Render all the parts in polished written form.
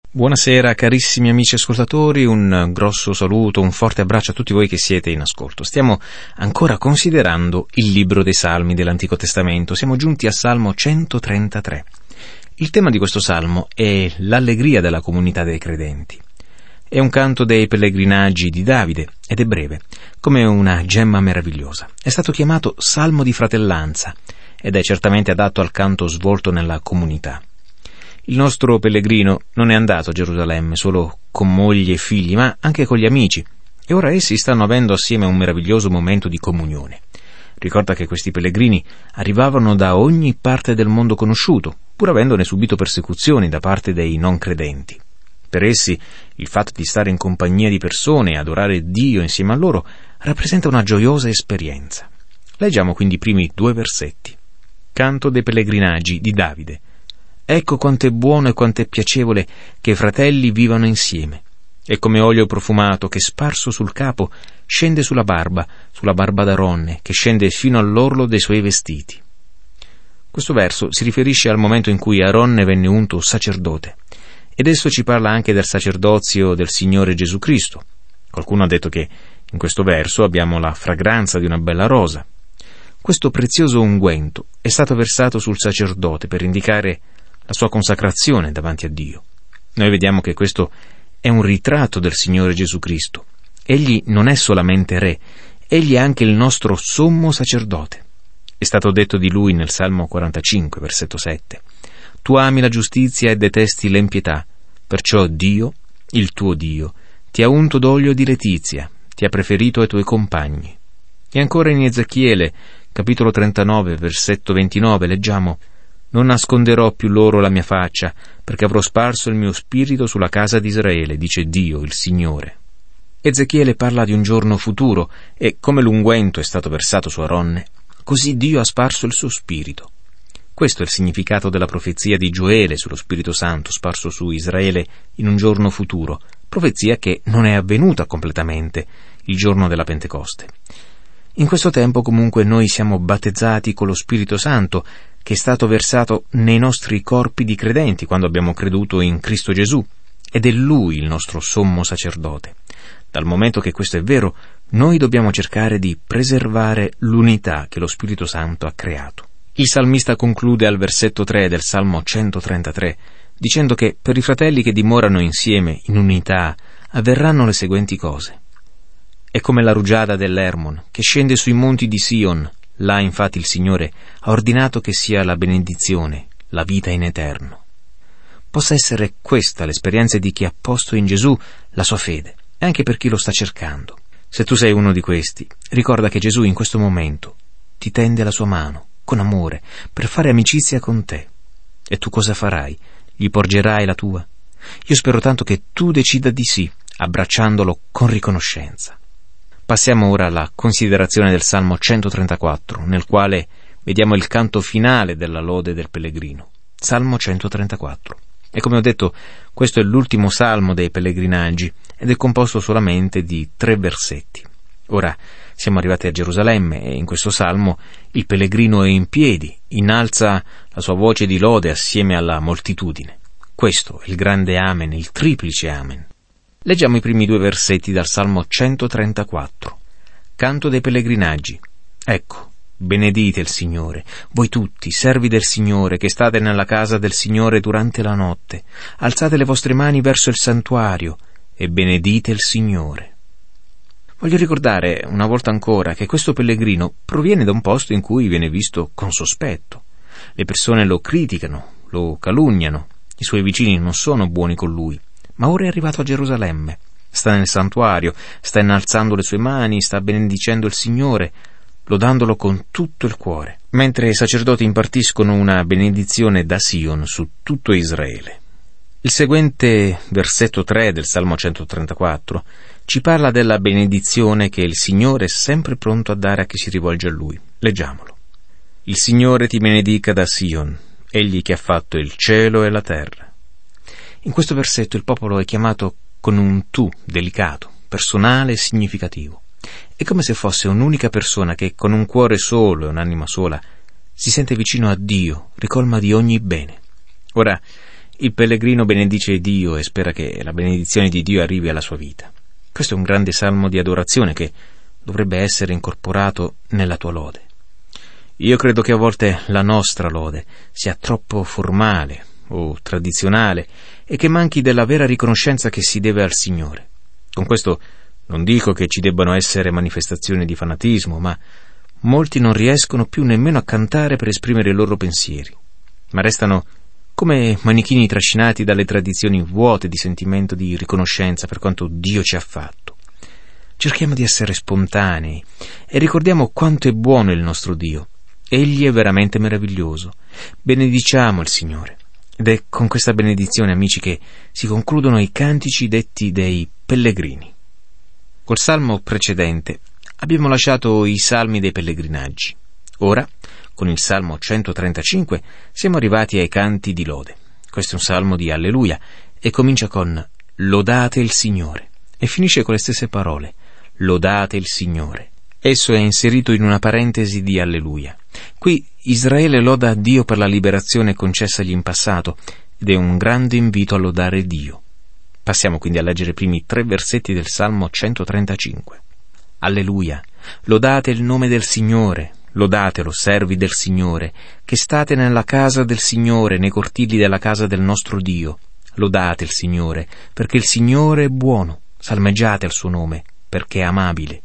Buonasera carissimi amici ascoltatori, un grosso saluto, un forte abbraccio a tutti voi che siete in ascolto. Stiamo ancora considerando il libro dei Salmi dell'Antico Testamento, siamo giunti al Salmo 133. Il tema di questo salmo è l'allegria della comunità dei credenti. È un canto dei pellegrinaggi di Davide ed è breve, come una gemma meravigliosa. È stato chiamato Salmo di fratellanza ed è certamente adatto al canto svolto nella comunità. Il nostro pellegrino non è andato a Gerusalemme solo con moglie e figli, ma anche con gli amici, e ora essi stanno avendo assieme un meraviglioso momento di comunione. Ricorda che questi pellegrini arrivavano da ogni parte del mondo conosciuto, pur avendone subito persecuzioni da parte dei non credenti. Per essi il fatto di stare in compagnia di persone e adorare Dio insieme a loro rappresenta una gioiosa esperienza. Leggiamo quindi i primi 2 versetti. Canto dei pellegrinaggi di Davide. Ecco quanto è buono e quanto è piacevole che i fratelli vivano insieme. È come olio profumato che sparso sul capo scende sulla barba d'Aronne, che scende fino all'orlo dei suoi vestiti. Questo verso si riferisce al momento in cui Aronne venne unto sacerdote, ed esso ci parla anche del sacerdozio del Signore Gesù Cristo. Qualcuno ha detto che in questo verso abbiamo la fragranza di una bella rosa. Questo prezioso unguento è stato versato sul sacerdote per indicare la sua consacrazione davanti a Dio. Noi vediamo che questo è un ritratto del Signore Gesù Cristo. Egli non è solamente Re, egli è anche il nostro sommo sacerdote. È stato detto di lui nel Salmo 45, versetto 7. Tu ami la giustizia e detesti l'empietà, perciò Dio, il tuo Dio, ti ha unto d'olio di letizia, ti ha preferito ai tuoi compagni. E ancora in Ezechiele, capitolo 39, versetto 29, leggiamo: non nasconderò più loro la mia faccia, perché avrò sparso il mio spirito sulla casa di Israele, dice Dio, il Signore. Ezechiele parla di un giorno futuro, e come l'unguento è stato versato su Aronne, così Dio ha sparso il suo spirito. Questo è il significato della profezia di Gioele sullo Spirito Santo sparso su Israele in un giorno futuro, profezia che non è avvenuta completamente il giorno della Pentecoste. In questo tempo comunque noi siamo battezzati con lo Spirito Santo, che è stato versato nei nostri corpi di credenti quando abbiamo creduto in Cristo Gesù, ed è Lui il nostro sommo sacerdote. Dal momento che questo è vero, noi dobbiamo cercare di preservare l'unità che lo Spirito Santo ha creato. Il salmista conclude al versetto 3 del Salmo 133, dicendo che per i fratelli che dimorano insieme in unità avverranno le seguenti cose. È come la rugiada dell'Hermon, che scende sui monti di Sion. Là infatti il Signore ha ordinato che sia la benedizione, la vita in eterno. Possa essere questa l'esperienza di chi ha posto in Gesù la sua fede, e anche per chi lo sta cercando. Se tu sei uno di questi, ricorda che Gesù in questo momento ti tende la sua mano, con amore, per fare amicizia con te. E tu cosa farai? Gli porgerai la tua? Io spero tanto che tu decida di sì, abbracciandolo con riconoscenza. Passiamo ora alla considerazione del Salmo 134, nel quale vediamo il canto finale della lode del pellegrino. Salmo 134. E come ho detto, questo è l'ultimo salmo dei pellegrinaggi ed è composto solamente di 3 versetti. Ora siamo arrivati a Gerusalemme e in questo salmo il pellegrino è in piedi, innalza la sua voce di lode assieme alla moltitudine. Questo è il grande Amen, il triplice Amen. Leggiamo i primi 2 versetti dal Salmo 134. Canto dei pellegrinaggi. Ecco, benedite il Signore, voi tutti, servi del Signore, che state nella casa del Signore durante la notte. Alzate le vostre mani verso il santuario e benedite il Signore. Voglio ricordare una volta ancora che questo pellegrino proviene da un posto in cui viene visto con sospetto. Le persone lo criticano, lo calunniano, i suoi vicini non sono buoni con lui. Ma ora è arrivato a Gerusalemme, sta nel santuario, sta innalzando le sue mani, sta benedicendo il Signore, lodandolo con tutto il cuore, mentre i sacerdoti impartiscono una benedizione da Sion su tutto Israele. Il seguente versetto 3 del Salmo 134 ci parla della benedizione che il Signore è sempre pronto a dare a chi si rivolge a Lui. Leggiamolo. Il Signore ti benedica da Sion, Egli che ha fatto il cielo e la terra. In questo versetto il popolo è chiamato con un tu delicato, personale e significativo. È come se fosse un'unica persona che con un cuore solo e un'anima sola si sente vicino a Dio, ricolma di ogni bene. Ora, Il pellegrino benedice Dio e spera che la benedizione di Dio arrivi alla sua vita. Questo è un grande salmo di adorazione che dovrebbe essere incorporato nella tua lode. Io credo che a volte la nostra lode sia troppo formale o tradizionale e che manchi della vera riconoscenza che si deve al Signore. Con questo non dico che ci debbano essere manifestazioni di fanatismo, ma molti non riescono più nemmeno a cantare per esprimere i loro pensieri, ma restano come manichini trascinati dalle tradizioni vuote di sentimento di riconoscenza per quanto Dio ci ha fatto. Cerchiamo di essere spontanei e ricordiamo quanto è buono il nostro Dio. Egli è veramente meraviglioso. Benediciamo il Signore. Ed è con questa benedizione, amici, che si concludono i cantici detti dei pellegrini. Col salmo precedente abbiamo lasciato i salmi dei pellegrinaggi. Ora, con il Salmo 135, siamo arrivati ai canti di lode. Questo è un salmo di Alleluia e comincia con «Lodate il Signore» e finisce con le stesse parole «Lodate il Signore». Esso è inserito in una parentesi di Alleluia. Qui Israele loda Dio per la liberazione concessagli in passato ed è un grande invito a lodare Dio. Passiamo quindi a leggere i primi 3 versetti del Salmo 135. Alleluia, lodate il nome del Signore, lodatelo, servi del Signore, che state nella casa del Signore, nei cortili della casa del nostro Dio. Lodate il Signore, perché il Signore è buono, salmeggiate al suo nome, perché è amabile.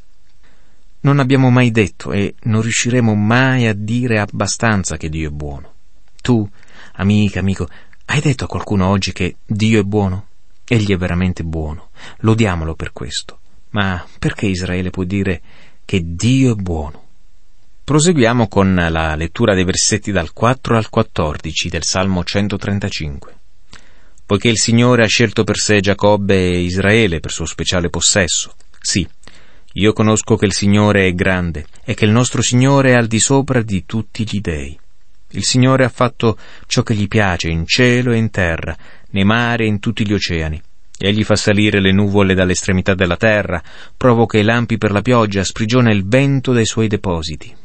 Non abbiamo mai detto e non riusciremo mai a dire abbastanza che Dio è buono. Tu, amica, amico, hai detto a qualcuno oggi che Dio è buono? Egli è veramente buono, lodiamolo per questo. Ma perché Israele può dire che Dio è buono? Proseguiamo con la lettura dei versetti dal 4 al 14 del Salmo 135. Poiché il Signore ha scelto per sé Giacobbe e Israele per suo speciale possesso. Sì, io conosco che il Signore è grande e che il nostro Signore è al di sopra di tutti gli dei. Il Signore ha fatto ciò che gli piace in cielo e in terra, nei mari e in tutti gli oceani. Egli fa salire le nuvole dall'estremità della terra, provoca i lampi per la pioggia, sprigiona il vento dai suoi depositi.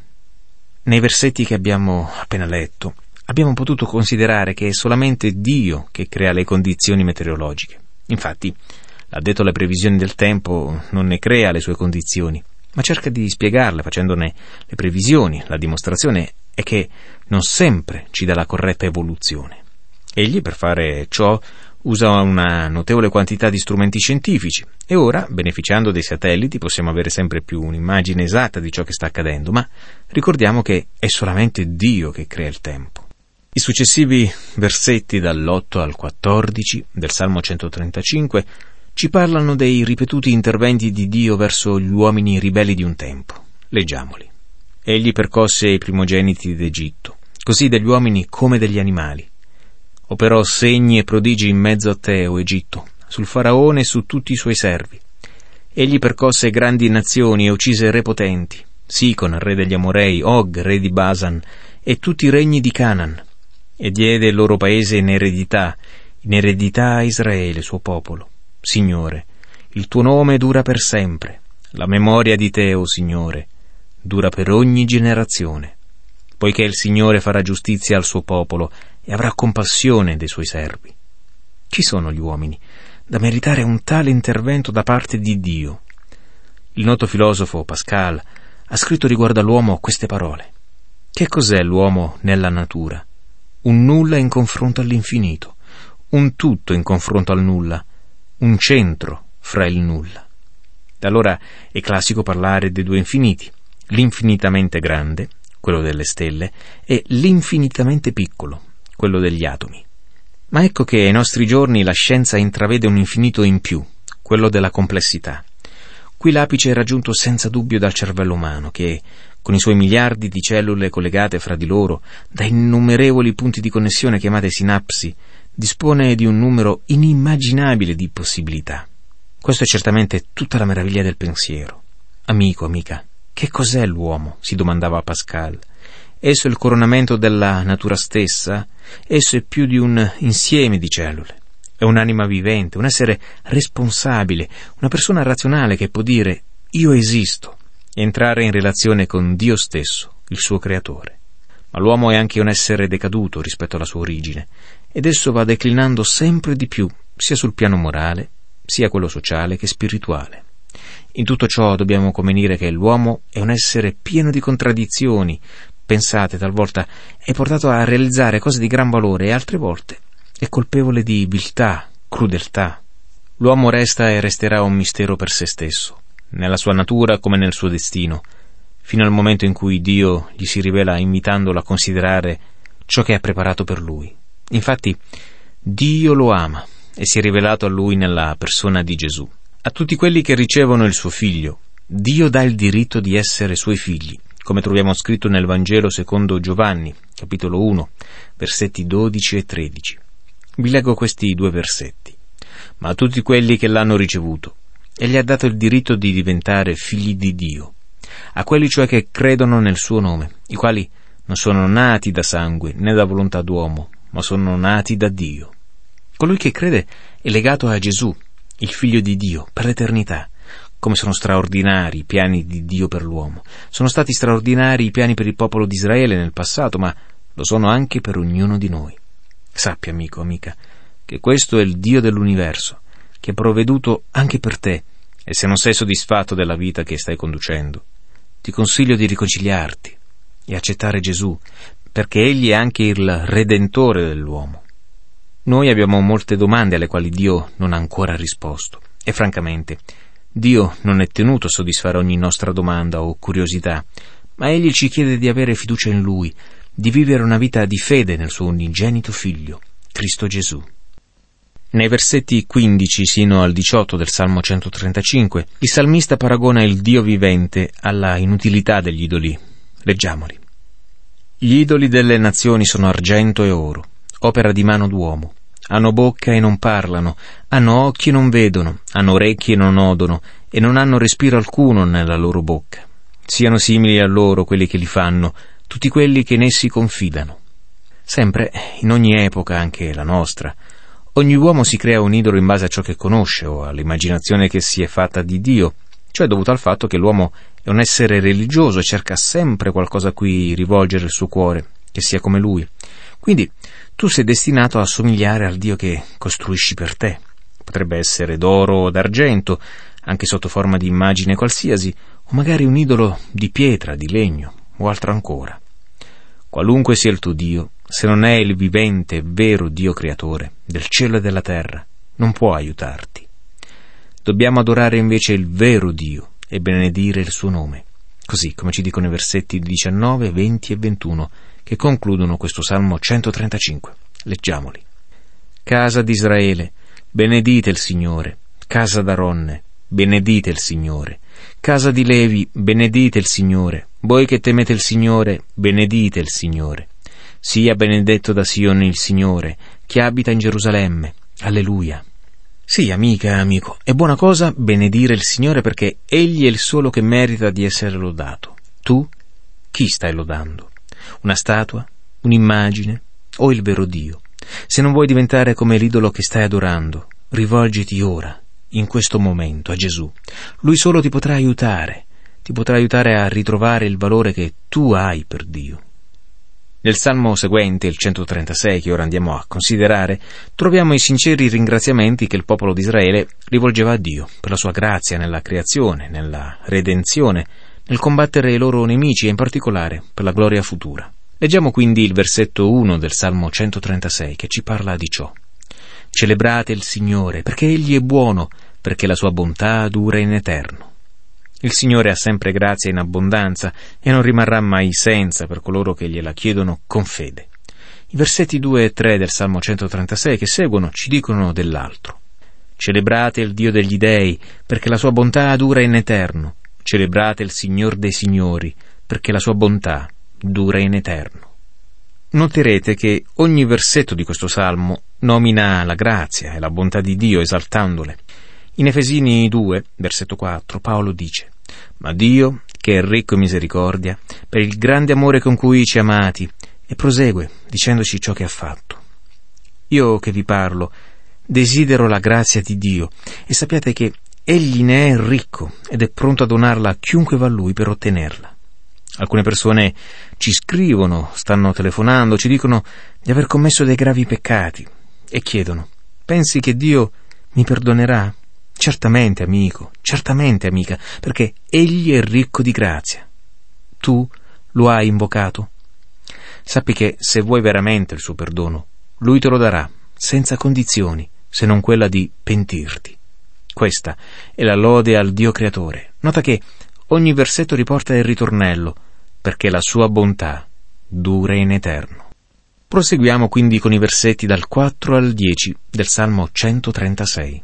Nei versetti che abbiamo appena letto, abbiamo potuto considerare che è solamente Dio che crea le condizioni meteorologiche. Infatti, l'addetto alle previsioni del tempo non ne crea le sue condizioni, ma cerca di spiegarle facendone le previsioni. La dimostrazione è che non sempre ci dà la corretta evoluzione. Egli, per fare ciò, usa una notevole quantità di strumenti scientifici e ora, beneficiando dei satelliti, possiamo avere sempre più un'immagine esatta di ciò che sta accadendo, ma ricordiamo che è solamente Dio che crea il tempo. I successivi versetti dall'8 al 14 del Salmo 135 ci parlano dei ripetuti interventi di Dio verso gli uomini ribelli di un tempo. Leggiamoli. Egli percosse i primogeniti d'Egitto, così degli uomini come degli animali. Operò segni e prodigi in mezzo a te, o Egitto, sul faraone e su tutti i suoi servi. Egli percosse grandi nazioni e uccise re potenti, Sicon, re degli Amorei, Og, re di Basan, e tutti i regni di Canaan, e diede il loro paese in eredità a Israele, suo popolo. Signore, il tuo nome dura per sempre, la memoria di te, o Signore, dura per ogni generazione. Poiché il Signore farà giustizia al suo popolo e avrà compassione dei suoi servi. Chi sono gli uomini da meritare un tale intervento da parte di Dio? Il noto filosofo Pascal ha scritto riguardo all'uomo queste parole. Che cos'è l'uomo nella natura? Un nulla in confronto all'infinito, un tutto in confronto al nulla, un centro fra il nulla. Da allora è classico parlare dei 2 infiniti, l'infinitamente grande, quello delle stelle, e l'infinitamente piccolo, quello degli atomi. Ma ecco che ai nostri giorni la scienza intravede un infinito in più, quello della complessità. Qui l'apice è raggiunto senza dubbio dal cervello umano, che, con i suoi miliardi di cellule collegate fra di loro, da innumerevoli punti di connessione chiamate sinapsi, dispone di un numero inimmaginabile di possibilità. Questo è certamente tutta la meraviglia del pensiero. Amico, amica, che cos'è l'uomo? Si domandava Pascal. Esso è il coronamento della natura stessa? Esso è più di un insieme di cellule. È un'anima vivente, un essere responsabile, una persona razionale che può dire «io esisto» e entrare in relazione con Dio stesso, il suo creatore. Ma l'uomo è anche un essere decaduto rispetto alla sua origine ed esso va declinando sempre di più, sia sul piano morale, sia quello sociale che spirituale. In tutto ciò dobbiamo convenire che l'uomo è un essere pieno di contraddizioni. Pensate, talvolta è portato a realizzare cose di gran valore e altre volte è colpevole di viltà, crudeltà. L'uomo resta e resterà un mistero per se stesso, nella sua natura come nel suo destino, fino al momento in cui Dio gli si rivela invitandolo a considerare ciò che ha preparato per lui. Infatti, Dio lo ama e si è rivelato a lui nella persona di Gesù. A tutti quelli che ricevono il suo figlio, Dio dà il diritto di essere suoi figli, come troviamo scritto nel Vangelo secondo Giovanni, capitolo 1, versetti 12 e 13. Vi leggo questi 2 versetti. Ma a tutti quelli che l'hanno ricevuto, egli ha dato il diritto di diventare figli di Dio, a quelli cioè che credono nel suo nome, i quali non sono nati da sangue né da volontà d'uomo, ma sono nati da Dio. Colui che crede è legato a Gesù, il Figlio di Dio, per l'eternità. Come sono straordinari i piani di Dio per l'uomo. Sono stati straordinari i piani per il popolo di Israele nel passato, ma lo sono anche per ognuno di noi. Sappi, amico, amica, che questo è il Dio dell'universo, che ha provveduto anche per te, e se non sei soddisfatto della vita che stai conducendo, ti consiglio di riconciliarti e accettare Gesù, perché Egli è anche il Redentore dell'uomo. Noi abbiamo molte domande alle quali Dio non ha ancora risposto, e francamente Dio non è tenuto a soddisfare ogni nostra domanda o curiosità, ma Egli ci chiede di avere fiducia in Lui, di vivere una vita di fede nel suo unigenito Figlio, Cristo Gesù. Nei versetti 15 sino al 18 del Salmo 135, il salmista paragona il Dio vivente alla inutilità degli idoli. Leggiamoli. Gli idoli delle nazioni sono argento e oro, opera di mano d'uomo. Hanno bocca e non parlano, hanno occhi e non vedono, hanno orecchie e non odono, e non hanno respiro alcuno nella loro bocca. Siano simili a loro quelli che li fanno, tutti quelli che in essi confidano. Sempre, in ogni epoca, anche la nostra, ogni uomo si crea un idolo in base a ciò che conosce o all'immaginazione che si è fatta di Dio, cioè dovuto al fatto che l'uomo è un essere religioso e cerca sempre qualcosa a cui rivolgere il suo cuore, che sia come lui. Quindi tu sei destinato a somigliare al Dio che costruisci per te. Potrebbe essere d'oro o d'argento, anche sotto forma di immagine qualsiasi, o magari un idolo di pietra, di legno, o altro ancora. Qualunque sia il tuo Dio, se non è il vivente e vero Dio creatore del cielo e della terra, non può aiutarti. Dobbiamo adorare invece il vero Dio e benedire il suo nome, così come ci dicono i versetti 19, 20 e 21 che concludono questo Salmo 135. Leggiamoli. Casa di Israele, benedite il Signore. Casa d'Aronne, benedite il Signore. Casa di Levi, benedite il Signore. Voi che temete il Signore, benedite il Signore. Sia benedetto da Sione il Signore, che abita in Gerusalemme. Alleluia. Sì, amica e amico, è buona cosa benedire il Signore perché Egli è il solo che merita di essere lodato. Tu, chi stai lodando? Una statua? Un'immagine? O il vero Dio? Se non vuoi diventare come l'idolo che stai adorando, rivolgiti ora, in questo momento, a Gesù. Lui solo ti potrà aiutare a ritrovare il valore che tu hai per Dio. Nel Salmo seguente, il 136, che ora andiamo a considerare, troviamo i sinceri ringraziamenti che il popolo di Israele rivolgeva a Dio per la sua grazia nella creazione, nella redenzione, nel combattere i loro nemici e in particolare per la gloria futura. Leggiamo quindi il versetto 1 del Salmo 136 che ci parla di ciò. Celebrate il Signore perché Egli è buono, perché la sua bontà dura in eterno. Il Signore ha sempre grazia in abbondanza e non rimarrà mai senza per coloro che gliela chiedono con fede. I versetti 2 e 3 del Salmo 136 che seguono ci dicono dell'altro. Celebrate il Dio degli dei, perché la sua bontà dura in eterno. Celebrate il Signor dei Signori, perché la sua bontà dura in eterno. Noterete che ogni versetto di questo Salmo nomina la grazia e la bontà di Dio esaltandole. In Efesini 2, versetto 4, Paolo dice: «Ma Dio, che è ricco in misericordia, per il grande amore con cui ci ha amati», e prosegue dicendoci ciò che ha fatto. Io che vi parlo desidero la grazia di Dio e sappiate che Egli ne è ricco ed è pronto a donarla a chiunque va a Lui per ottenerla. Alcune persone ci scrivono, stanno telefonando, ci dicono di aver commesso dei gravi peccati e chiedono: pensi che Dio mi perdonerà? Certamente, amico, certamente, amica, perché Egli è ricco di grazia. Tu lo hai invocato? Sappi che se vuoi veramente il suo perdono, Lui te lo darà, senza condizioni, se non quella di pentirti. Questa è la lode al Dio creatore. Nota che ogni versetto riporta il ritornello, perché la sua bontà dura in eterno. Proseguiamo quindi con i versetti dal 4 al 10 del Salmo 136.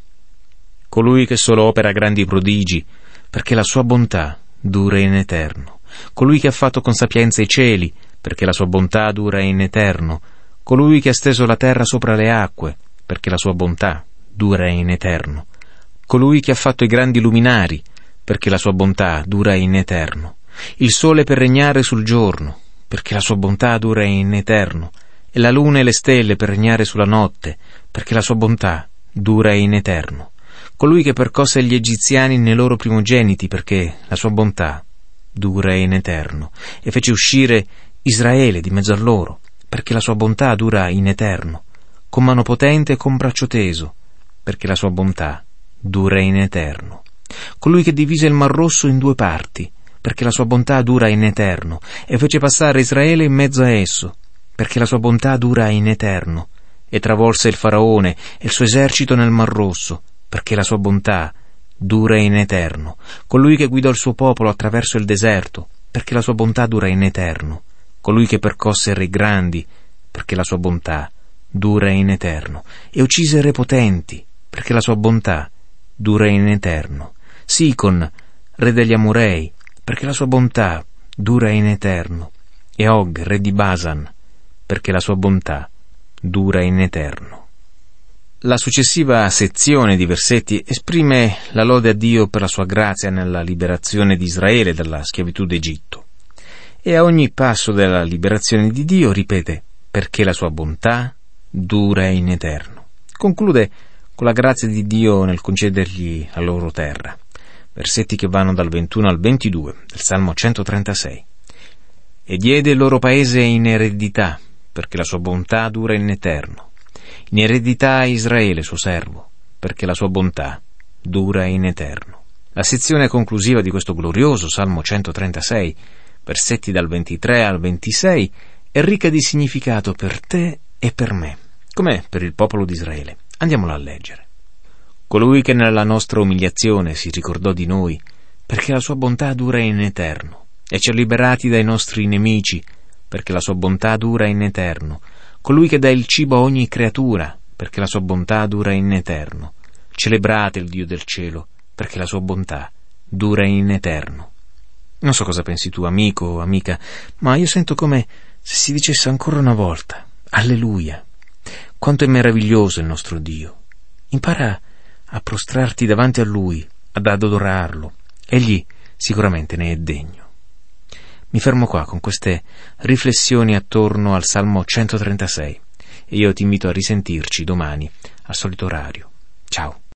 Colui che solo opera grandi prodigi, perché la sua bontà dura in eterno. Colui che ha fatto con sapienza i cieli, perché la sua bontà dura in eterno. Colui che ha steso la terra sopra le acque, perché la sua bontà dura in eterno. Colui che ha fatto i grandi luminari, perché la sua bontà dura in eterno. Il sole per regnare sul giorno, perché la sua bontà dura in eterno. E la luna e le stelle per regnare sulla notte, perché la sua bontà dura in eterno. Colui che percosse gli egiziani nei loro primogeniti, perché la sua bontà dura in eterno. E fece uscire Israele di mezzo a loro, perché la sua bontà dura in eterno. Con mano potente e con braccio teso, perché la sua bontà dura in eterno. Colui che divise il Mar Rosso in due parti, perché la sua bontà dura in eterno, e fece passare Israele in mezzo a esso, perché la sua bontà dura in eterno, e travolse il Faraone e il suo esercito nel Mar Rosso, perché la sua bontà dura in eterno. Colui che guidò il suo popolo attraverso il deserto, perché la sua bontà dura in eterno. Colui che percosse re grandi, perché la sua bontà dura in eterno, e uccise re potenti, perché la sua bontà dura in eterno. Sicon, re degli Amorei, perché la sua bontà dura in eterno, e Og, re di Basan, perché la sua bontà dura in eterno. La successiva sezione di versetti esprime la lode a Dio per la sua grazia nella liberazione di Israele dalla schiavitù d'Egitto. E a ogni passo della liberazione di Dio ripete: perché la sua bontà dura in eterno. Conclude con la grazia di Dio nel concedergli la loro terra. Versetti che vanno dal 21 al 22 del Salmo 136. E diede il loro paese in eredità, perché la sua bontà dura in eterno. In eredità a Israele, suo servo, perché la sua bontà dura in eterno. La sezione conclusiva di questo glorioso Salmo 136, versetti dal 23 al 26, è ricca di significato per te e per me, come per il popolo di Israele. Andiamola a leggere. Colui che nella nostra umiliazione si ricordò di noi, perché la sua bontà dura in eterno, e ci ha liberati dai nostri nemici, perché la sua bontà dura in eterno. Colui che dà il cibo a ogni creatura, perché la sua bontà dura in eterno. Celebrate il Dio del cielo, perché la sua bontà dura in eterno. Non so cosa pensi tu, amico o amica, ma io sento come se si dicesse ancora una volta: Alleluia! Quanto è meraviglioso il nostro Dio! Impara a prostrarti davanti a Lui, ad adorarlo. Egli sicuramente ne è degno. Mi fermo qua con queste riflessioni attorno al Salmo 136 e io ti invito a risentirci domani al solito orario. Ciao.